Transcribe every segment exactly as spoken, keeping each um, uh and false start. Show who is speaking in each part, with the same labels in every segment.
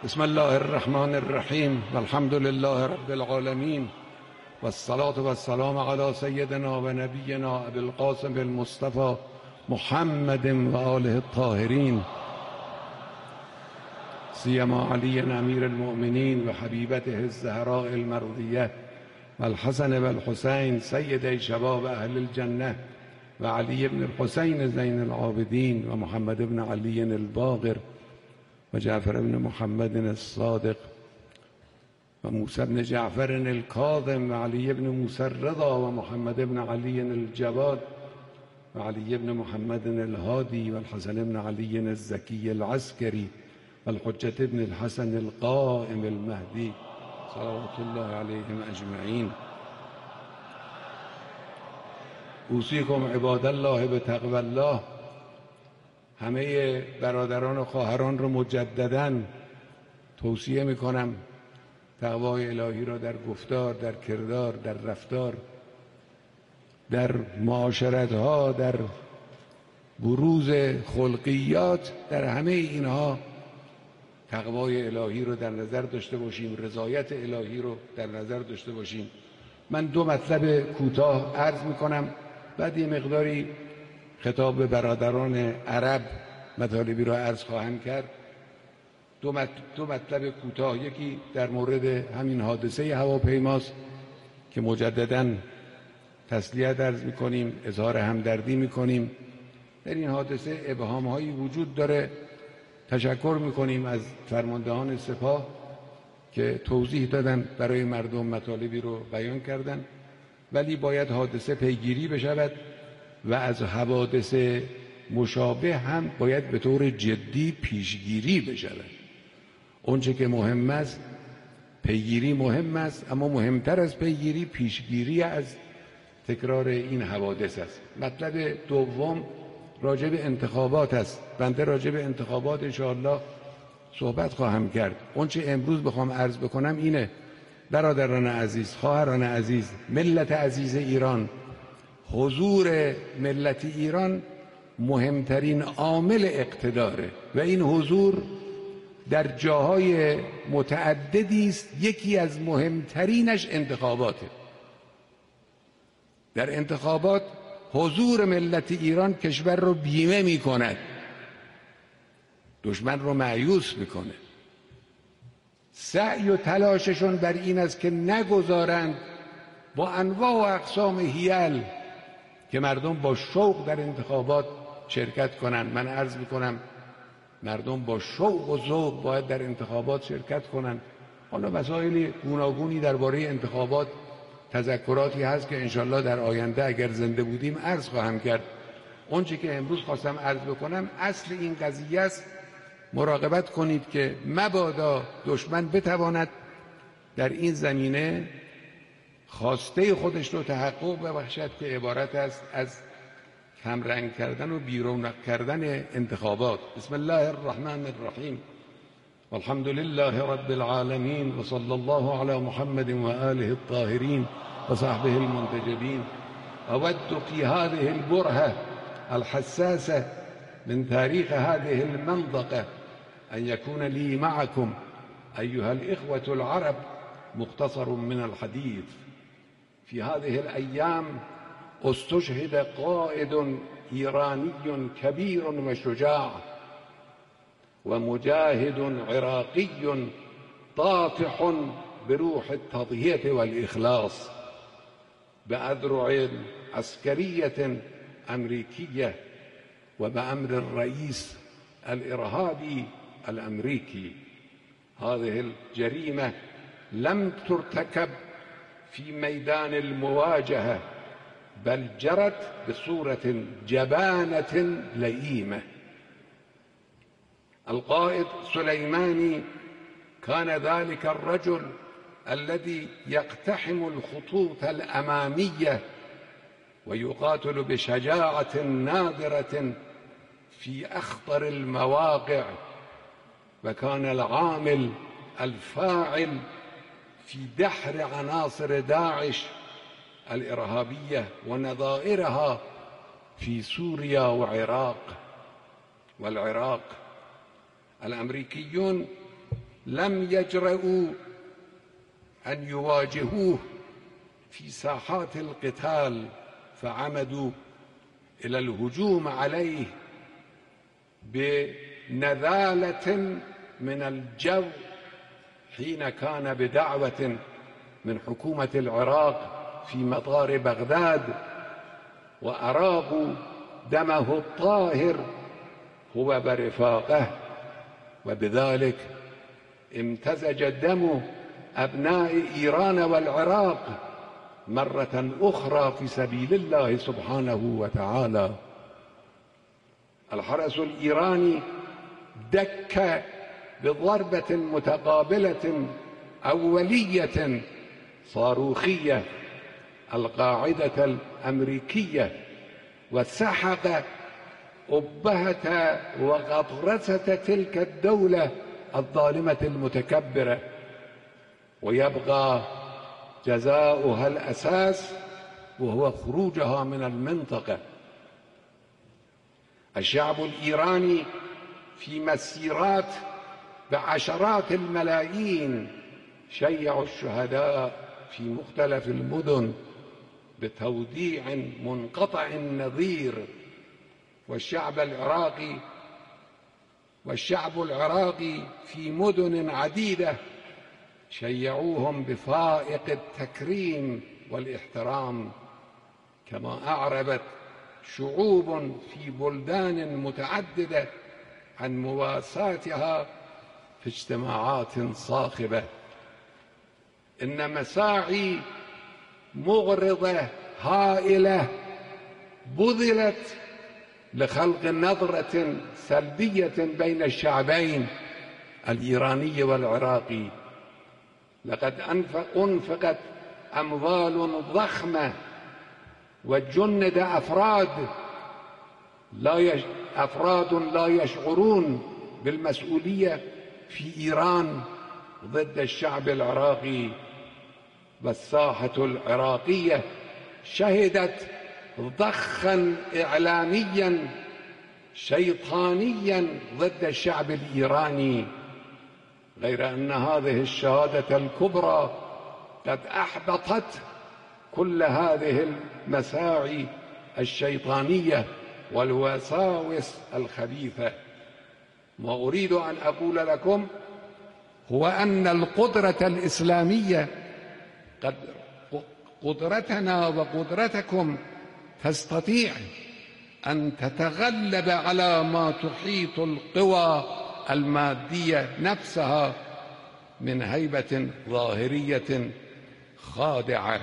Speaker 1: بسم الله الرحمن الرحیم والحمد لله رب العالمین والصلاة والسلام على سیدنا و نبینا ابی القاسم المصطفى محمد و آله الطاهرین سیما علی امیر المؤمنین و حبیبته الزهراء المرضیه والحسن والحسین سیدی شباب اهل الجنه و علی بن الحسین زین العابدین و محمد بن علی الباقر و جعفر بن محمد الصادق و موسی بن جعفر الكاظم و علی بن موسی الرضا و محمد بن علی الجواد و علی بن محمد الهادی و الحسن بن علی الزکی العسکری و الحجة بن الحسن القائم المهدی صلوات الله علیهم اجمعین. اوصیکم عباد الله بتقوی الله. همه برادران و خواهران رو مجدداً توصیه میکنم تقوای الهی را در گفتار، در کردار، در رفتار، در معاشرتها، در بروز خلقیات، در همه اینها تقوای الهی رو در نظر داشته باشیم، رضایت الهی رو در نظر داشته باشیم. من دو مطلب کوتاه عرض میکنم، بعد یه مقداری خطاب به برادران عرب مطالبی را عرض خواهم کرد. دو, مط... دو مطلب کوتاه، یکی در مورد همین حادثه هواپیماست که مجدداً تسلیت عرض میکنیم، اظهار همدردی میکنیم. در این حادثه ابهام‌هایی وجود داره. تشکر میکنیم از فرماندهان سپاه که توضیح دادن برای مردم، مطالبی رو بیان کردن، ولی باید حادثه پیگیری بشود و از حوادث مشابه هم باید به طور جدی پیشگیری بشود. اونچه که مهم است، پیگیری مهم است، اما مهمتر از پیگیری پیشگیری از تکرار این حوادث است. مطلب دوم راجع به انتخابات است. بنده راجع به انتخابات انشاءالله صحبت خواهم کرد. اونچه امروز بخوام عرض بکنم اینه: برادران عزیز، خواهران عزیز، ملت عزیز ایران، حضور ملت ایران مهمترین عامل اقتداره و این حضور در جاهای متعددی است. یکی از مهمترینش انتخاباته. در انتخابات حضور ملت ایران کشور رو بیمه می کند، دشمن رو مایوس میکنه. سعی و تلاششون بر این است که نگذارند با انواع و اقسام حیل که مردم با شوق در انتخابات شرکت کنند. من عرض میکنم مردم با شوق و ذوق باید در انتخابات شرکت کنند. حالا مسائل گوناگونی درباره انتخابات، تذکراتی هست که انشالله در آینده اگر زنده بودیم عرض خواهم کرد. اونچه که امروز خواستم عرض بکنم اصل این قضیه است. مراقبت کنید که مبادا دشمن بتواند در این زمینه خواسته خودش رو تحقق ببخشد که عبارت است از کمرنگ کردن و بیرونق کردن انتخابات. بسم الله الرحمن الرحیم والحمد لله رب العالمین و صلی الله علی محمد و آله الطاهرین و صحبه المنتجبین. اود فی هذه البرهة الحساسة من تاريخ هذه المنطقة أن يكون لي معكم أيها الإخوة العرب مختصر من الحديث. في هذه الأيام استشهد قائد إيراني كبير وشجاع ومجاهد عراقي طافح بروح التضحية والإخلاص بأذرع عسكرية أمريكية وبأمر الرئيس الإرهابي الأمريكي. هذه الجريمة لم ترتكب في ميدان المواجهة بل جرت بصورة جبانة لئيمة. القائد سليماني كان ذلك الرجل الذي يقتحم الخطوط الأمامية ويقاتل بشجاعة نادرة في أخطر المواقع، وكان العامل الفاعل في دحر عناصر داعش الإرهابية ونظائرها في سوريا وعراق والعراق. الأمريكيون لم يجرؤوا أن يواجهوه في ساحات القتال، فعمدوا إلى الهجوم عليه بنذالة من الجو حين كان بدعوة من حكومة العراق في مطار بغداد، وأراقوا دمه الطاهر هو برفاقه، وبذلك امتزج دم أبناء إيران والعراق مرة أخرى في سبيل الله سبحانه وتعالى. الحرس الإيراني دك بضربة متقابلة أولية صاروخية القاعدة الأمريكية، وسحق أبهة وغطرسة تلك الدولة الظالمة المتكبرة، ويبقى جزاؤها الأساس وهو خروجها من المنطقة. الشعب الإيراني في مسيرات بعشرات الملايين شيعوا الشهداء في مختلف المدن بتوديع منقطع النظير، والشعب العراقي والشعب العراقي في مدن عديدة شيعوهم بفائق التكريم والاحترام، كما أعربت شعوب في بلدان متعددة عن مواساتها في اجتماعات صاخبة. إن مساعي مغرضة هائلة بذلت لخلق نظرة سلبية بين الشعبين الإيراني والعراقي. لقد أنفقت أموال ضخمة وجند أفراد لا يش... أفراد لا يشعرون بالمسؤولية في إيران ضد الشعب العراقي، والساحة العراقية شهدت ضخا إعلاميا شيطانيا ضد الشعب الإيراني، غير أن هذه الشهادة الكبرى قد أحبطت كل هذه المساعي الشيطانية والوساوس الخبيثة. ما أريد أن أقول لكم هو أن القدرة الإسلامية قد قدرتنا وقدرتكم تستطيع أن تتغلب على ما تحيط القوى المادية نفسها من هيبة ظاهرية خادعة.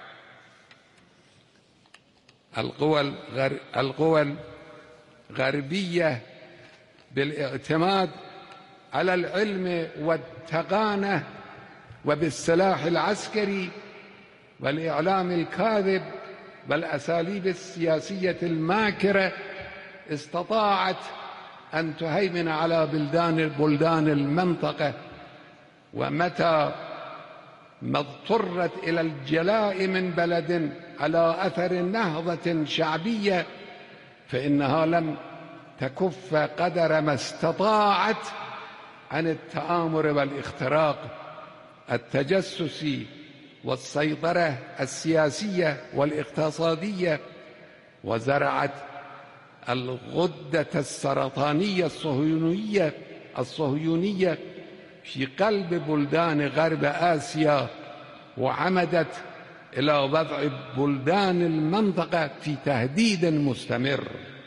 Speaker 1: القوى القوى الغربية بالاعتماد على العلم والتقانة وبالسلاح العسكري والإعلام الكاذب والأساليب السياسية الماكرة استطاعت أن تهيمن على بلدان بلدان المنطقة، ومتى ما اضطرت إلى الجلاء من بلد على أثر نهضة شعبية فإنها لم تكف قدر ما استطاعت عن التآمر والاختراق التجسسي والسيطرة السياسية والاقتصادية، وزرعت الغدة السرطانية الصهيونية الصهيونية في قلب بلدان غرب آسيا، وعمدت إلى وضع بلدان المنطقة في تهديد مستمر.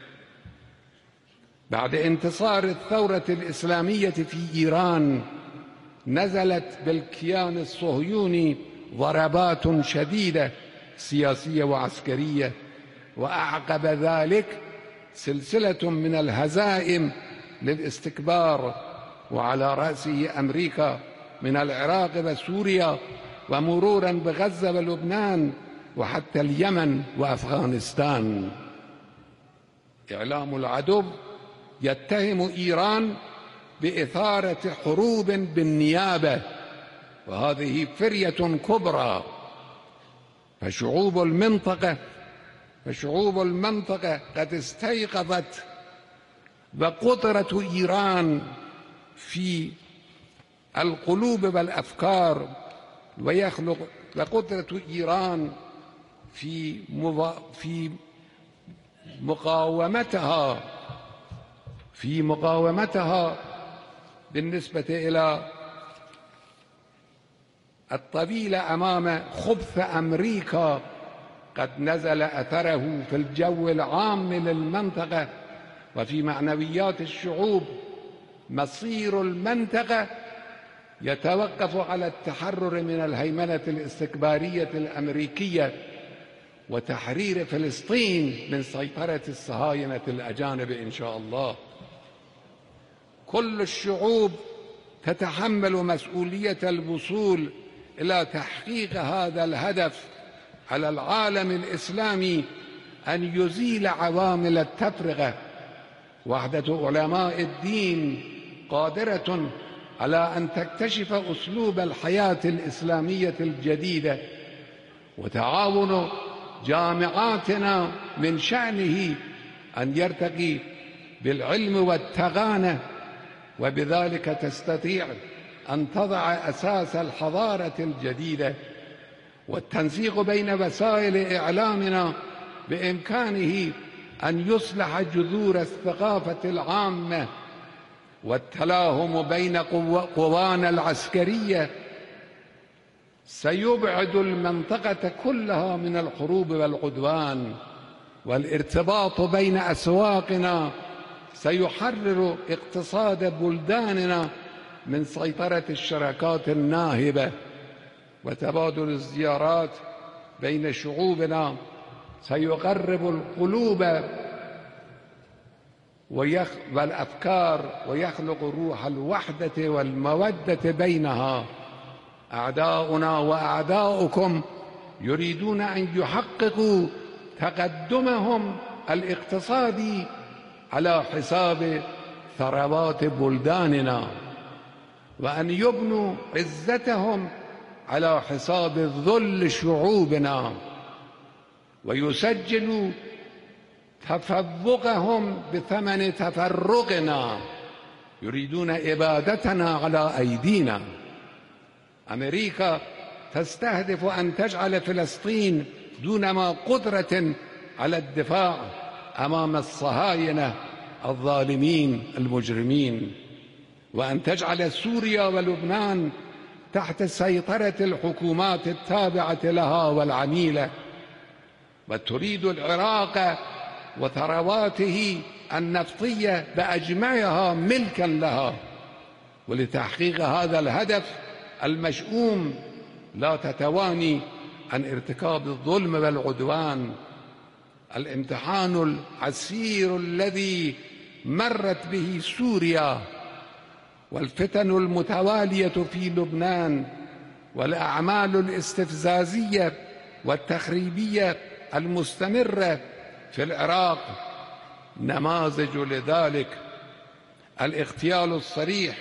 Speaker 1: بعد انتصار الثورة الإسلامية في إيران نزلت بالكيان الصهيوني ضربات شديدة سياسية وعسكرية، وأعقب ذلك سلسلة من الهزائم للاستكبار، وعلى رأسه أمريكا من العراق وسوريا، ومرورا بغزة ولبنان وحتى اليمن وأفغانستان. إعلام العدو يتهم إيران بإثارة حروب بالنيابة، وهذه فرية كبرى. فشعوب المنطقة فشعوب المنطقة قد استيقظت، وقدرة إيران في القلوب والأفكار ويخلق وقدرة إيران في في مقاومتها في مقاومتها بالنسبة إلى الطويلة أمام خبث أمريكا قد نزل أثره في الجو العام للمنطقة وفي معنويات الشعوب. مصير المنطقة يتوقف على التحرر من الهيمنة الاستكبارية الأمريكية وتحرير فلسطين من سيطرة الصهاينة الأجانب إن شاء الله. كل الشعوب تتحمل مسؤولية الوصول إلى تحقيق هذا الهدف. على العالم الإسلامي أن يزيل عوامل التفرقة. وحدة علماء الدين قادرة على أن تكتشف أسلوب الحياة الإسلامية الجديدة، وتعاون جامعاتنا من شأنه أن يرتقي بالعلم والتغانى، وبذلك تستطيع أن تضع أساس الحضارة الجديدة. والتنسيق بين وسائل إعلامنا بإمكانه أن يصلح جذور الثقافة العامة، والتلاهم بين قوانا العسكرية سيبعد المنطقة كلها من الحروب والعدوان. والارتباط بين أسواقنا سيحرر اقتصاد بلداننا من سيطرة الشراكات الناهبة. وتبادل الزيارات بين شعوبنا سيقرب القلوب والأفكار ويخلق روح الوحدة والمودة بينها. أعداؤنا وأعداؤكم يريدون أن يحققوا تقدمهم الاقتصادي على حساب ثروات بلداننا، وأن يبنوا عزتهم على حساب ذل شعوبنا، ويسجلوا تفوقهم بثمن تفرقنا. يريدون إبادتنا على أيدينا. أمريكا تستهدف أن تجعل فلسطين دونما قدرة على الدفاع أمام الصهاينة الظالمين المجرمين، وأن تجعل سوريا ولبنان تحت سيطرة الحكومات التابعة لها والعميلة، وتريد العراق وثرواته النفطية بأجمعها ملكا لها. ولتحقيق هذا الهدف المشؤوم لا تتواني عن ارتكاب الظلم والعدوان. الامتحان العسير الذي مرت به سوريا والفتن المتوالية في لبنان والأعمال الاستفزازية والتخريبية المستمرة في العراق نماذج لذلك. الاغتيال الصريح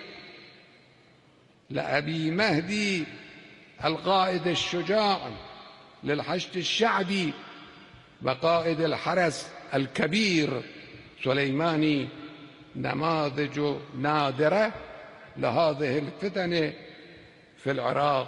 Speaker 1: لأبي مهدي القائد الشجاع للحشد الشعبي وقائد الحرس الكبير سليماني نماذج نادرة لهذه الفتن في العراق.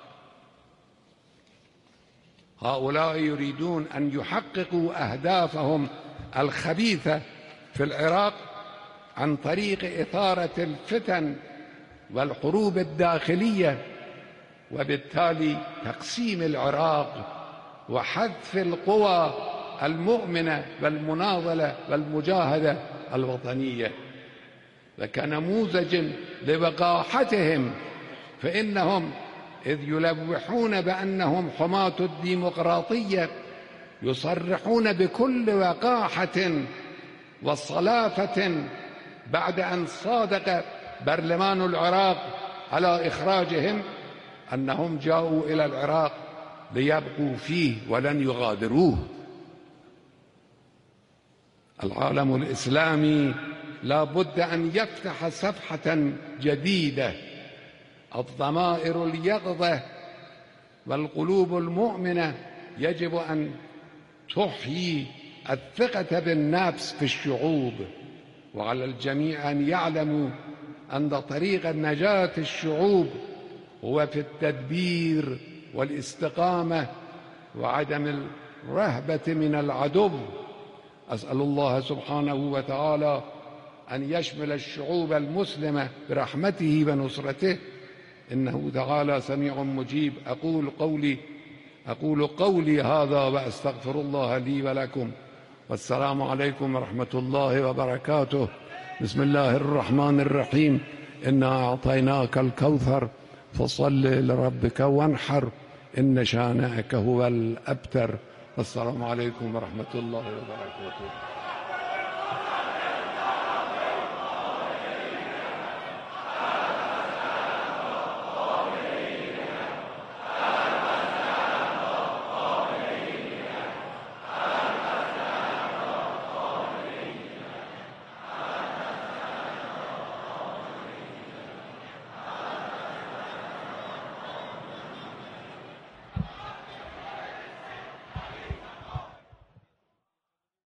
Speaker 1: هؤلاء يريدون أن يحققوا أهدافهم الخبيثة في العراق عن طريق إثارة الفتن والحروب الداخلية، وبالتالي تقسيم العراق وحذف القوى المؤمنة والمناضلة والمجاهدة الوطنية. وكنموذج لوقاحتهم فإنهم إذ يلوحون بأنهم حماة الديمقراطية يصرحون بكل وقاحة وصلافة بعد أن صادق برلمان العراق على إخراجهم أنهم جاءوا إلى العراق ليبقوا فيه ولن يغادروه. العالم الإسلامي لا بد أن يفتح صفحة جديدة. الضمائر اليقظة والقلوب المؤمنة يجب أن تحيي الثقة بالنفس في الشعوب، وعلى الجميع أن يعلموا أن طريق نجاة الشعوب هو في التدبير والاستقامة وعدم الرهبة من العدو. أسأل الله سبحانه وتعالى أن يشمل الشعوب المسلمة برحمته ونصرته، إنه تعالى سميع مجيب. أقول قولي أقول قولي هذا وأستغفر الله لي ولكم، والسلام عليكم ورحمة الله وبركاته. بسم الله الرحمن الرحيم. إنا أعطيناك الكوثر فصل لربك وانحر إن شانئك هو الأبتر. والسلام عليكم ورحمة الله وبركاته.